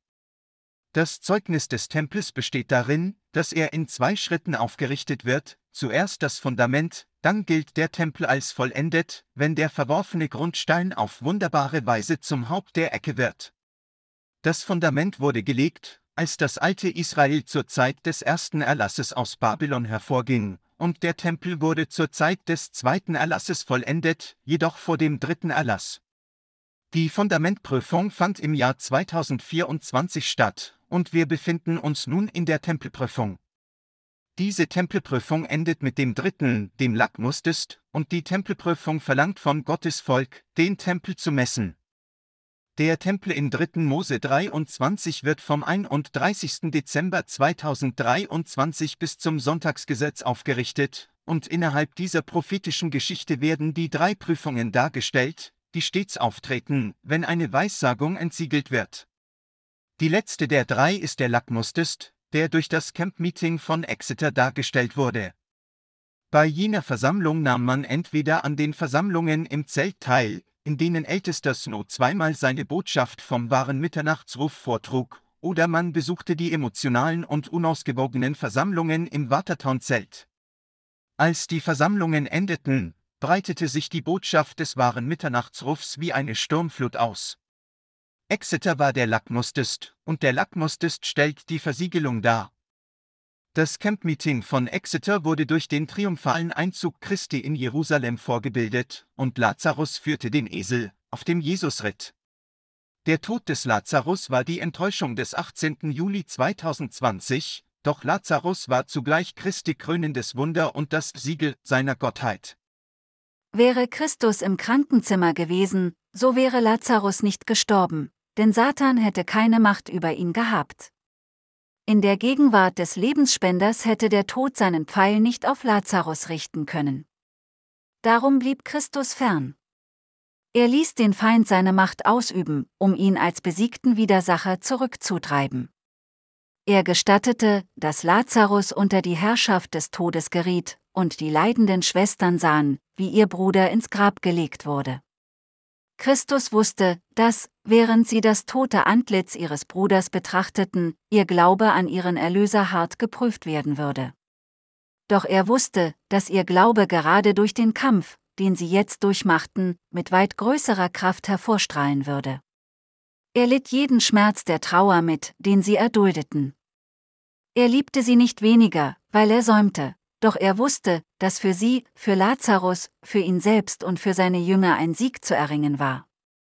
Das Zeugnis des Tempels besteht darin, dass er in zwei Schritten aufgerichtet wird, zuerst das Fundament, dann gilt der Tempel als vollendet, wenn der verworfene Grundstein auf wunderbare Weise zum Haupt der Ecke wird. Das Fundament wurde gelegt, als das alte Israel zur Zeit des ersten Erlasses aus Babylon hervorging, und der Tempel wurde zur Zeit des zweiten Erlasses vollendet, jedoch vor dem dritten Erlass. Die Fundamentprüfung fand im Jahr zweitausendvierundzwanzig statt, und wir befinden uns nun in der Tempelprüfung. Diese Tempelprüfung endet mit dem dritten, dem Lackmustest, und die Tempelprüfung verlangt von Gottes Volk, den Tempel zu messen. Der Tempel in dritten Mose dreiundzwanzig wird vom einunddreißigsten Dezember zweitausenddreiundzwanzig bis zum Sonntagsgesetz aufgerichtet, und innerhalb dieser prophetischen Geschichte werden die drei Prüfungen dargestellt, die stets auftreten, wenn eine Weissagung entsiegelt wird. Die letzte der drei ist der Lackmustest, der durch das Camp-Meeting von Exeter dargestellt wurde. Bei jener Versammlung nahm man entweder an den Versammlungen im Zelt teil, in denen Ältester Snow zweimal seine Botschaft vom wahren Mitternachtsruf vortrug, oder man besuchte die emotionalen und unausgewogenen Versammlungen im Watertown-Zelt. Als die Versammlungen endeten, breitete sich die Botschaft des wahren Mitternachtsrufs wie eine Sturmflut aus. Exeter war der Lackmustest, und der Lackmustest stellt die Versiegelung dar. Das Camp-Meeting von Exeter wurde durch den triumphalen Einzug Christi in Jerusalem vorgebildet, und Lazarus führte den Esel, auf dem Jesus ritt. Der Tod des Lazarus war die Enttäuschung des achtzehnten Juli zweitausendzwanzig, doch Lazarus war zugleich Christi krönendes Wunder und das Siegel seiner Gottheit. Wäre Christus im Krankenzimmer gewesen, so wäre Lazarus nicht gestorben, denn Satan hätte keine Macht über ihn gehabt. In der Gegenwart des Lebensspenders hätte der Tod seinen Pfeil nicht auf Lazarus richten können. Darum blieb Christus fern. Er ließ den Feind seine Macht ausüben, um ihn als besiegten Widersacher zurückzutreiben. Er gestattete, dass Lazarus unter die Herrschaft des Todes geriet, und die leidenden Schwestern sahen, wie ihr Bruder ins Grab gelegt wurde. Christus wusste, dass, während sie das tote Antlitz ihres Bruders betrachteten, ihr Glaube an ihren Erlöser hart geprüft werden würde. Doch er wusste, dass ihr Glaube gerade durch den Kampf, den sie jetzt durchmachten, mit weit größerer Kraft hervorstrahlen würde. Er litt jeden Schmerz der Trauer mit, den sie erduldeten. Er liebte sie nicht weniger, weil er säumte, Doch er wusste, dass für sie, für Lazarus, für ihn selbst und für seine Jünger ein Sieg zu erringen war.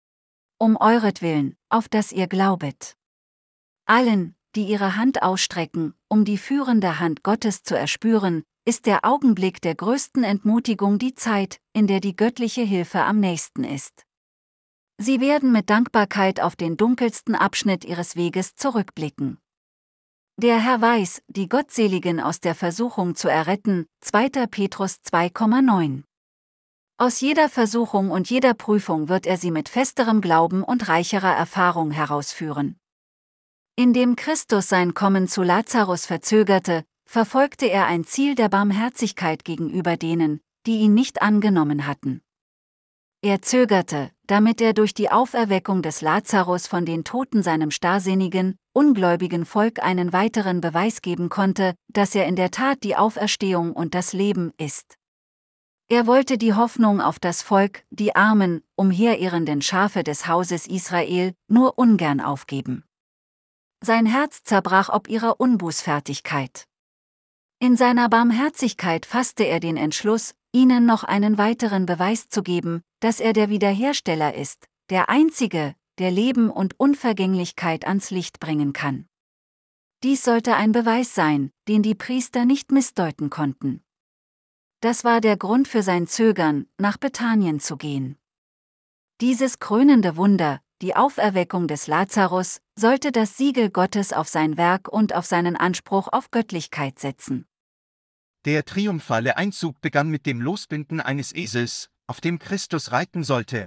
Um euretwillen, auf dass ihr glaubet. Allen, die ihre Hand ausstrecken, um die führende Hand Gottes zu erspüren, ist der Augenblick der größten Entmutigung die Zeit, in der die göttliche Hilfe am nächsten ist. Sie werden mit Dankbarkeit auf den dunkelsten Abschnitt ihres Weges zurückblicken. Der Herr weiß, die Gottseligen aus der Versuchung zu erretten, zweiter Petrus zwei Komma neun. Aus jeder Versuchung und jeder Prüfung wird er sie mit festerem Glauben und reicherer Erfahrung herausführen. Indem Christus sein Kommen zu Lazarus verzögerte, verfolgte er ein Ziel der Barmherzigkeit gegenüber denen, die ihn nicht angenommen hatten. Er zögerte, damit er durch die Auferweckung des Lazarus von den Toten seinem starrsinnigen, ungläubigen Volk einen weiteren Beweis geben konnte, dass er in der Tat die Auferstehung und das Leben ist. Er wollte die Hoffnung auf das Volk, die armen, umherirrenden Schafe des Hauses Israel, nur ungern aufgeben. Sein Herz zerbrach ob ihrer Unbußfertigkeit. In seiner Barmherzigkeit fasste er den Entschluss, ihnen noch einen weiteren Beweis zu geben, dass er der Wiederhersteller ist, der Einzige, der Leben und Unvergänglichkeit ans Licht bringen kann. Dies sollte ein Beweis sein, den die Priester nicht missdeuten konnten. Das war der Grund für sein Zögern, nach Bethanien zu gehen. Dieses krönende Wunder, die Auferweckung des Lazarus, sollte das Siegel Gottes auf sein Werk und auf seinen Anspruch auf Göttlichkeit setzen. Der triumphale Einzug begann mit dem Losbinden eines Esels, auf dem Christus reiten sollte.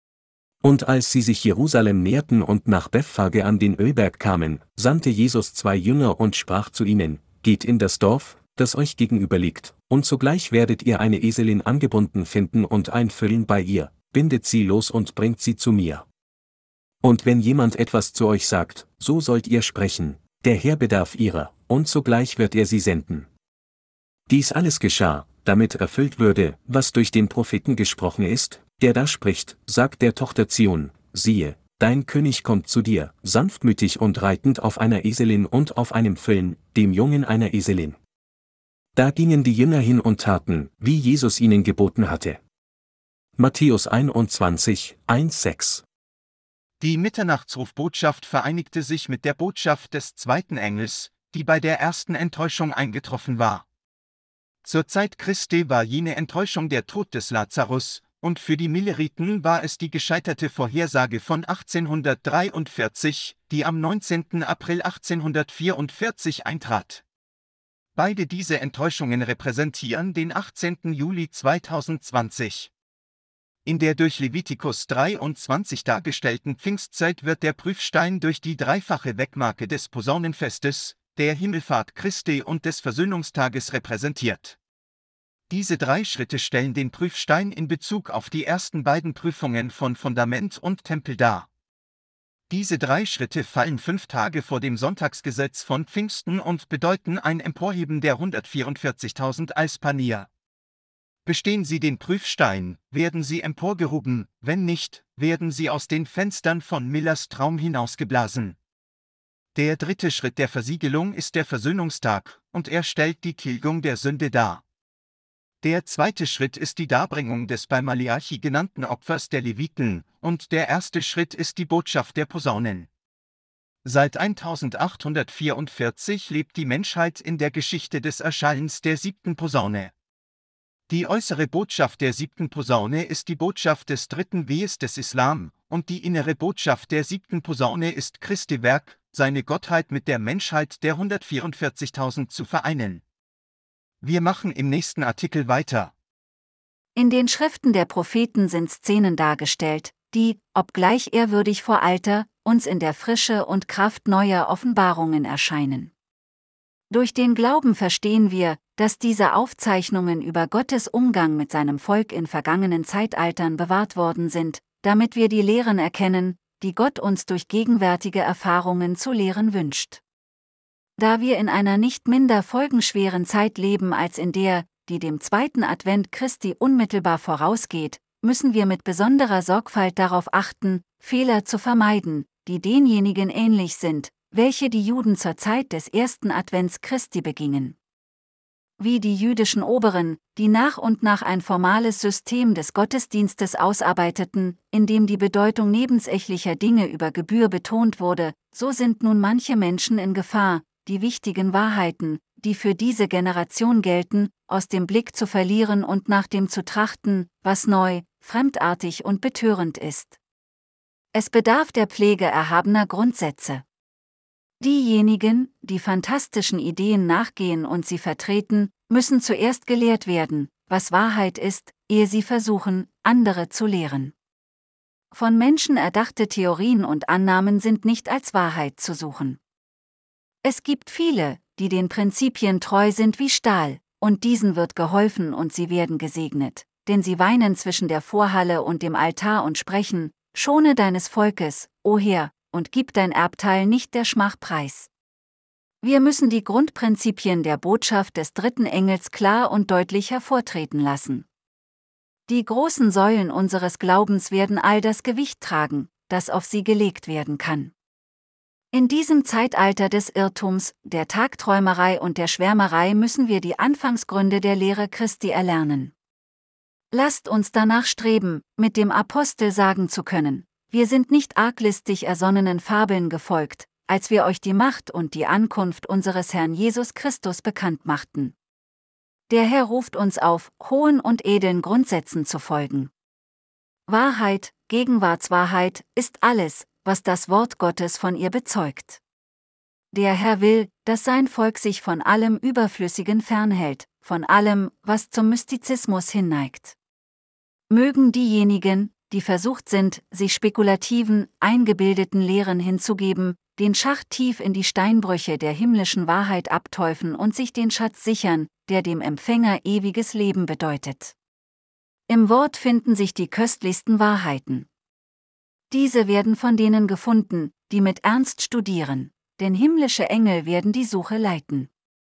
Und als sie sich Jerusalem näherten und nach Bethphage an den Ölberg kamen, sandte Jesus zwei Jünger und sprach zu ihnen: Geht in das Dorf, das euch gegenüber liegt, und sogleich werdet ihr eine Eselin angebunden finden und einfüllen bei ihr, bindet sie los und bringt sie zu mir. Und wenn jemand etwas zu euch sagt, so sollt ihr sprechen: Der Herr bedarf ihrer, und sogleich wird er sie senden. Dies alles geschah, damit erfüllt würde, was durch den Propheten gesprochen ist, der da spricht: Sagt der Tochter Zion: Siehe, dein König kommt zu dir, sanftmütig und reitend auf einer Eselin und auf einem Füllen, dem Jungen einer Eselin. Da gingen die Jünger hin und taten, wie Jesus ihnen geboten hatte. Matthäus einundzwanzig, eins bis sechs. Die Mitternachtsrufbotschaft vereinigte sich mit der Botschaft des zweiten Engels, die bei der ersten Enttäuschung eingetroffen war. Zur Zeit Christi war jene Enttäuschung der Tod des Lazarus, und für die Milleriten war es die gescheiterte Vorhersage von achtzehnhundertdreiundvierzig, die am neunzehnten April achtzehnhundertvierundvierzig eintrat. Beide diese Enttäuschungen repräsentieren den achtzehnten Juli zweitausendzwanzig. In der durch Levitikus dreiundzwanzig dargestellten Pfingstzeit wird der Prüfstein durch die dreifache Wegmarke des Posaunenfestes, der Himmelfahrt Christi und des Versöhnungstages repräsentiert. Diese drei Schritte stellen den Prüfstein in Bezug auf die ersten beiden Prüfungen von Fundament und Tempel dar. Diese drei Schritte fallen fünf Tage vor dem Sonntagsgesetz von Pfingsten und bedeuten ein Emporheben der hundertvierundvierzigtausend als Panier. Bestehen sie den Prüfstein, werden sie emporgehoben, wenn nicht, werden sie aus den Fenstern von Millers Traum hinausgeblasen. Der dritte Schritt der Versiegelung ist der Versöhnungstag, und er stellt die Tilgung der Sünde dar. Der zweite Schritt ist die Darbringung des bei Maleachi genannten Opfers der Leviten, und der erste Schritt ist die Botschaft der Posaunen. Seit eintausendachthundertvierundvierzig lebt die Menschheit in der Geschichte des Erschallens der siebten Posaune. Die äußere Botschaft der siebten Posaune ist die Botschaft des dritten Wehes des Islam, und die innere Botschaft der siebten Posaune ist Christi Werk, seine Gottheit mit der Menschheit der hundertvierundvierzigtausend zu vereinen. Wir machen im nächsten Artikel weiter. In den Schriften der Propheten sind Szenen dargestellt, die, obgleich ehrwürdig vor Alter, uns in der Frische und Kraft neuer Offenbarungen erscheinen. Durch den Glauben verstehen wir, dass diese Aufzeichnungen über Gottes Umgang mit seinem Volk in vergangenen Zeitaltern bewahrt worden sind, damit wir die Lehren erkennen, die Gott uns durch gegenwärtige Erfahrungen zu lehren wünscht. Da wir in einer nicht minder folgenschweren Zeit leben als in der, die dem zweiten Advent Christi unmittelbar vorausgeht, müssen wir mit besonderer Sorgfalt darauf achten, Fehler zu vermeiden, die denjenigen ähnlich sind, welche die Juden zur Zeit des ersten Advents Christi begingen. Wie die jüdischen Oberen, die nach und nach ein formales System des Gottesdienstes ausarbeiteten, in dem die Bedeutung nebensächlicher Dinge über Gebühr betont wurde, so sind nun manche Menschen in Gefahr, die wichtigen Wahrheiten, die für diese Generation gelten, aus dem Blick zu verlieren und nach dem zu trachten, was neu, fremdartig und betörend ist. Es bedarf der Pflege erhabener Grundsätze. Diejenigen, die fantastischen Ideen nachgehen und sie vertreten, müssen zuerst gelehrt werden, was Wahrheit ist, ehe sie versuchen, andere zu lehren. Von Menschen erdachte Theorien und Annahmen sind nicht als Wahrheit zu suchen. Es gibt viele, die den Prinzipien treu sind wie Stahl, und diesen wird geholfen und sie werden gesegnet, denn sie weinen zwischen der Vorhalle und dem Altar und sprechen: Schone deines Volkes, o Herr, und gib dein Erbteil nicht der Schmach preis. Wir müssen die Grundprinzipien der Botschaft des dritten Engels klar und deutlich hervortreten lassen. Die großen Säulen unseres Glaubens werden all das Gewicht tragen, das auf sie gelegt werden kann. In diesem Zeitalter des Irrtums, der Tagträumerei und der Schwärmerei müssen wir die Anfangsgründe der Lehre Christi erlernen. Lasst uns danach streben, mit dem Apostel sagen zu können: Wir sind nicht arglistig ersonnenen Fabeln gefolgt, als wir euch die Macht und die Ankunft unseres Herrn Jesus Christus bekannt machten. Der Herr ruft uns auf, hohen und edlen Grundsätzen zu folgen. Wahrheit, Gegenwartswahrheit, ist alles, was das Wort Gottes von ihr bezeugt. Der Herr will, dass sein Volk sich von allem Überflüssigen fernhält, von allem, was zum Mystizismus hinneigt. Mögen diejenigen, die versucht sind, sich spekulativen, eingebildeten Lehren hinzugeben, den Schacht tief in die Steinbrüche der himmlischen Wahrheit abteufeln und sich den Schatz sichern, der dem Empfänger ewiges Leben bedeutet. Im Wort finden sich die köstlichsten Wahrheiten. Diese werden von denen gefunden, die mit Ernst studieren, denn himmlische Engel werden die Suche leiten.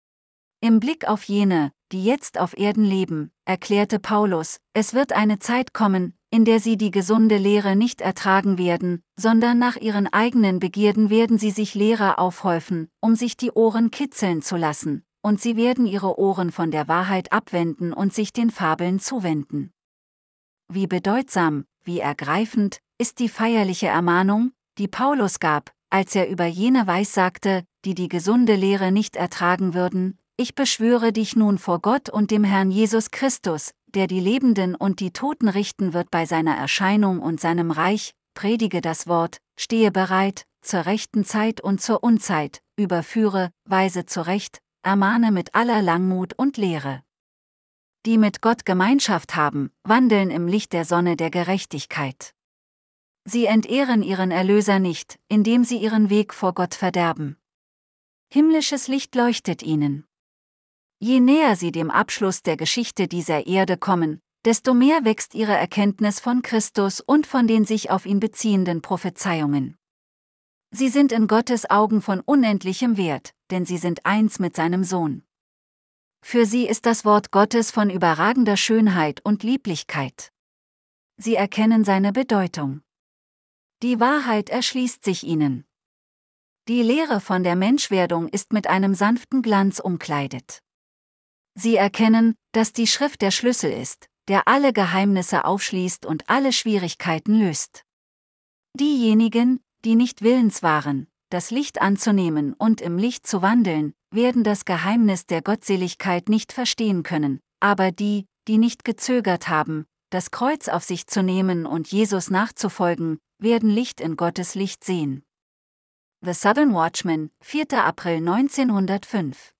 Im Blick auf jene, die jetzt auf Erden leben, erklärte Paulus: Es wird eine Zeit kommen, in der sie die gesunde Lehre nicht ertragen werden, sondern nach ihren eigenen Begierden werden sie sich Lehrer aufhäufen, um sich die Ohren kitzeln zu lassen, und sie werden ihre Ohren von der Wahrheit abwenden und sich den Fabeln zuwenden. Wie bedeutsam, wie ergreifend, ist die feierliche Ermahnung, die Paulus gab, als er über jene weissagte, die die gesunde Lehre nicht ertragen würden: Ich beschwöre dich nun vor Gott und dem Herrn Jesus Christus, der die Lebenden und die Toten richten wird bei seiner Erscheinung und seinem Reich, predige das Wort, stehe bereit, zur rechten Zeit und zur Unzeit, überführe, weise zurecht, ermahne mit aller Langmut und Lehre. Die mit Gott Gemeinschaft haben, wandeln im Licht der Sonne der Gerechtigkeit. Sie entehren ihren Erlöser nicht, indem sie ihren Weg vor Gott verderben. Himmlisches Licht leuchtet ihnen. Je näher sie dem Abschluss der Geschichte dieser Erde kommen, desto mehr wächst ihre Erkenntnis von Christus und von den sich auf ihn beziehenden Prophezeiungen. Sie sind in Gottes Augen von unendlichem Wert, denn sie sind eins mit seinem Sohn. Für sie ist das Wort Gottes von überragender Schönheit und Lieblichkeit. Sie erkennen seine Bedeutung. Die Wahrheit erschließt sich ihnen. Die Lehre von der Menschwerdung ist mit einem sanften Glanz umkleidet. Sie erkennen, dass die Schrift der Schlüssel ist, der alle Geheimnisse aufschließt und alle Schwierigkeiten löst. Diejenigen, die nicht willens waren, das Licht anzunehmen und im Licht zu wandeln, werden das Geheimnis der Gottseligkeit nicht verstehen können, aber die, die nicht gezögert haben, das Kreuz auf sich zu nehmen und Jesus nachzufolgen, werden Licht in Gottes Licht sehen. The Southern Watchman, vierter April neunzehnhundertfünf.